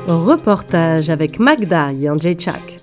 Reportage avec Magda Yanjechak.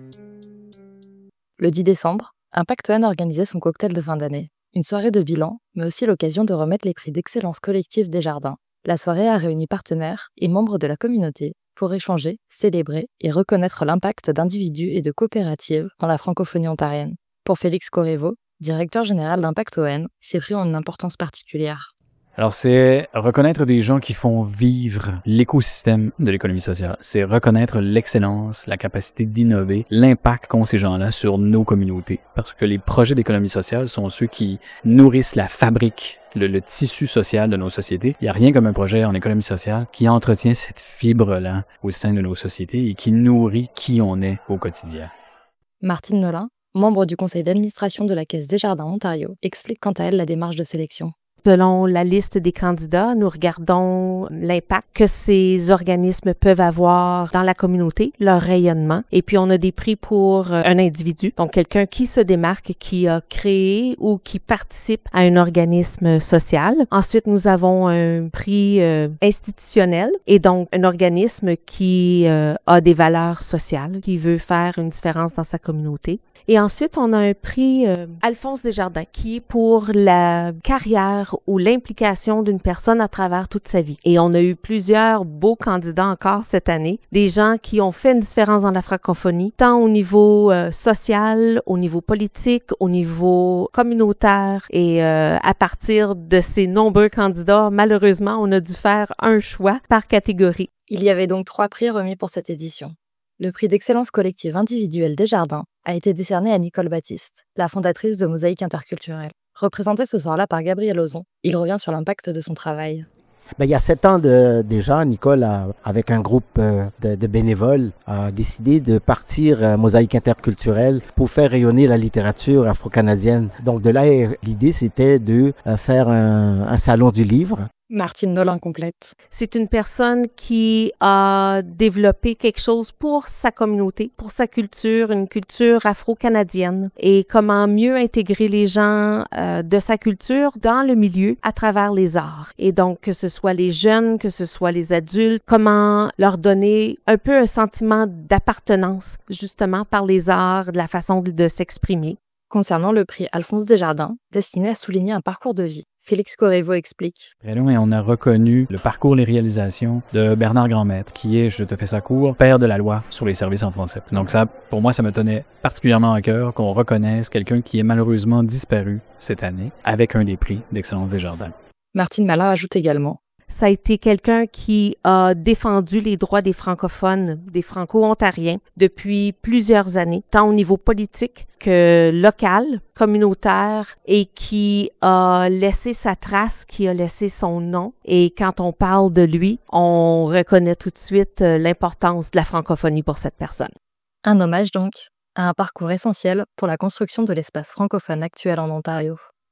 Le 10 décembre, Impact One organisait son cocktail de fin d'année. Une soirée de bilan, mais aussi l'occasion de remettre les prix d'excellence collective Desjardins. La soirée a réuni partenaires et membres de la communauté pour échanger, célébrer et reconnaître l'impact d'individus et de coopératives dans la francophonie ontarienne. Pour Félix Corriveau, directeur général d'Impact ON, ces prix ont une importance particulière. Alors, c'est reconnaître des gens qui font vivre l'écosystème de l'économie sociale. C'est reconnaître l'excellence, la capacité d'innover, l'impact qu'ont ces gens-là sur nos communautés. Parce que les projets d'économie sociale sont ceux qui nourrissent la fabrique, le tissu social de nos sociétés. Il n'y a rien comme un projet en économie sociale qui entretient cette fibre-là au sein de nos sociétés et qui nourrit qui on est au quotidien. Martine Nolin, membre du conseil d'administration de la Caisse Desjardins Ontario, explique quant à elle la démarche de sélection. Selon la liste des candidats, nous regardons l'impact que ces organismes peuvent avoir dans la communauté, leur rayonnement. Et puis, on a des prix pour un individu, donc quelqu'un qui se démarque, qui a créé ou qui participe à un organisme social. Ensuite, nous avons un prix institutionnel et donc un organisme qui a des valeurs sociales, qui veut faire une différence dans sa communauté. Et ensuite, on a un prix Alphonse Desjardins qui est pour la carrière ou l'implication d'une personne à travers toute sa vie. Et on a eu plusieurs beaux candidats encore cette année, des gens qui ont fait une différence dans la francophonie, tant au niveau social, au niveau politique, au niveau communautaire. Et à partir de ces nombreux candidats, malheureusement, on a dû faire un choix par catégorie. Il y avait donc 3 prix remis pour cette édition. Le prix d'excellence collective individuelle Desjardins a été décerné à Nicole Baptiste, la fondatrice de Mosaïque Interculturelle. Représenté ce soir-là par Gabriel Ozon, il revient sur l'impact de son travail. Il y a 7 ans déjà, Nicole, avec un groupe de bénévoles, a décidé de partir à Mosaïque Interculturelle pour faire rayonner la littérature afro-canadienne. Donc de là, l'idée, c'était de faire un salon du livre. Martine Nolin complète. C'est une personne qui a développé quelque chose pour sa communauté, pour sa culture, une culture afro-canadienne et comment mieux intégrer les gens de sa culture dans le milieu à travers les arts. Et donc, que ce soit les jeunes, que ce soit les adultes, comment leur donner un peu un sentiment d'appartenance, justement, par les arts, de la façon de s'exprimer. Concernant le prix Alphonse Desjardins, destiné à souligner un parcours de vie, Félix Corriveau explique. Et on a reconnu le parcours, les réalisations de Bernard Grandmaître, qui est, je te fais ça court, père de la loi sur les services en français. Donc ça, pour moi, ça me tenait particulièrement à cœur qu'on reconnaisse quelqu'un qui est malheureusement disparu cette année avec un des prix d'excellence Desjardins. Martine Malin ajoute également. Ça a été quelqu'un qui a défendu les droits des francophones, des franco-ontariens, depuis plusieurs années, tant au niveau politique que local, communautaire, et qui a laissé sa trace, qui a laissé son nom. Et quand on parle de lui, on reconnaît tout de suite l'importance de la francophonie pour cette personne. Un hommage donc à un parcours essentiel pour la construction de l'espace francophone actuel en Ontario.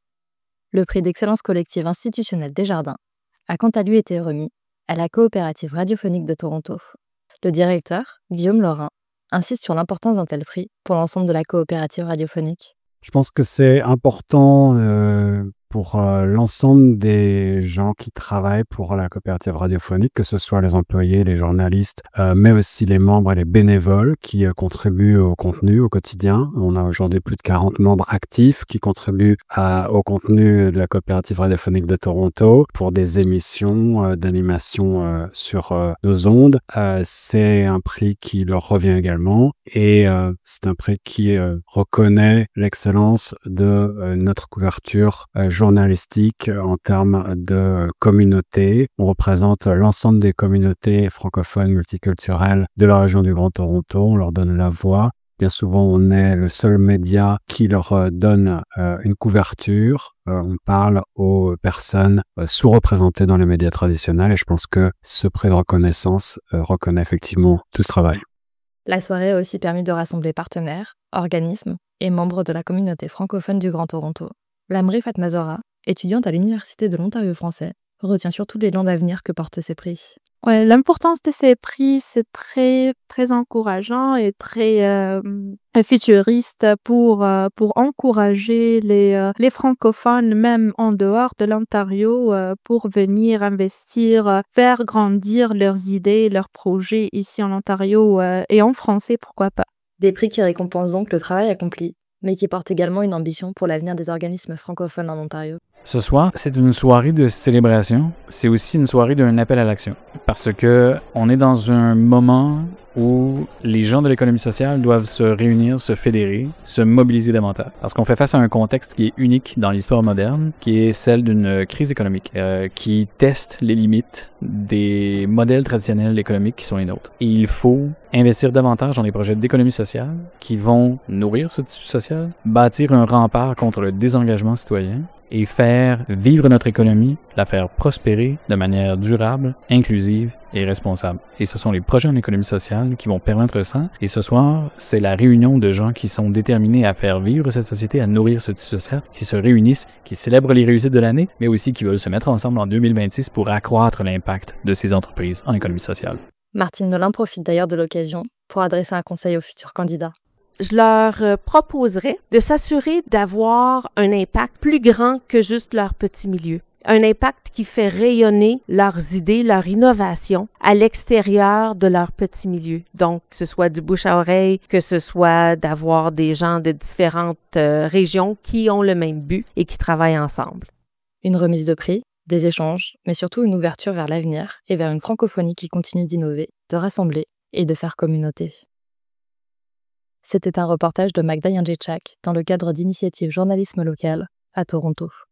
Le prix d'excellence collective institutionnelle Desjardins a quant à lui été remis à la coopérative radiophonique de Toronto. Le directeur, Guillaume Laurin, insiste sur l'importance d'un tel prix pour l'ensemble de la coopérative radiophonique. Je pense que c'est important pour l'ensemble des gens qui travaillent pour la coopérative radiophonique, que ce soit les employés, les journalistes, mais aussi les membres et les bénévoles qui contribuent au contenu au quotidien. On a aujourd'hui plus de 40 membres actifs qui contribuent au contenu de la coopérative radiophonique de Toronto pour des émissions d'animation sur nos ondes. C'est un prix qui leur revient également et c'est un prix qui reconnaît l'excellence de notre couverture journalistique en termes de communauté. On représente l'ensemble des communautés francophones multiculturelles de la région du Grand Toronto. On leur donne la voix. Bien souvent, on est le seul média qui leur donne une couverture. On parle aux personnes sous-représentées dans les médias traditionnels et je pense que ce prix de reconnaissance reconnaît effectivement tout ce travail. La soirée a aussi permis de rassembler partenaires, organismes et membres de la communauté francophone du Grand Toronto. Lamri Fatmazora, étudiante à l'Université de l'Ontario français, retient surtout l'élan d'avenir que portent ces prix. Ouais, l'importance de ces prix, c'est très, très encourageant et très futuriste pour encourager les francophones, même en dehors de l'Ontario, pour venir investir, faire grandir leurs idées, leurs projets ici en Ontario et en français, pourquoi pas. Des prix qui récompensent donc le travail accompli, mais qui portent également une ambition pour l'avenir des organismes francophones en Ontario. Ce soir, c'est une soirée de célébration. C'est aussi une soirée d'un appel à l'action. Parce que on est dans un moment où les gens de l'économie sociale doivent se réunir, se fédérer, se mobiliser davantage. Parce qu'on fait face à un contexte qui est unique dans l'histoire moderne, qui est celle d'une crise économique, qui teste les limites des modèles traditionnels économiques qui sont les nôtres. Et il faut investir davantage dans les projets d'économie sociale qui vont nourrir ce tissu social, bâtir un rempart contre le désengagement citoyen, et faire vivre notre économie, la faire prospérer de manière durable, inclusive et responsable. Et ce sont les projets en économie sociale qui vont permettre ça. Et ce soir, c'est la réunion de gens qui sont déterminés à faire vivre cette société, à nourrir ce tissu social, qui se réunissent, qui célèbrent les réussites de l'année, mais aussi qui veulent se mettre ensemble en 2026 pour accroître l'impact de ces entreprises en économie sociale. Martine Nolin profite d'ailleurs de l'occasion pour adresser un conseil aux futurs candidats. Je leur proposerais de s'assurer d'avoir un impact plus grand que juste leur petit milieu. Un impact qui fait rayonner leurs idées, leur innovation à l'extérieur de leur petit milieu. Donc, que ce soit du bouche à oreille, que ce soit d'avoir des gens de différentes régions qui ont le même but et qui travaillent ensemble. Une remise de prix, des échanges, mais surtout une ouverture vers l'avenir et vers une francophonie qui continue d'innover, de rassembler et de faire communauté. C'était un reportage de Magda Yandjichak dans le cadre d'Initiative Journalisme Local à Toronto.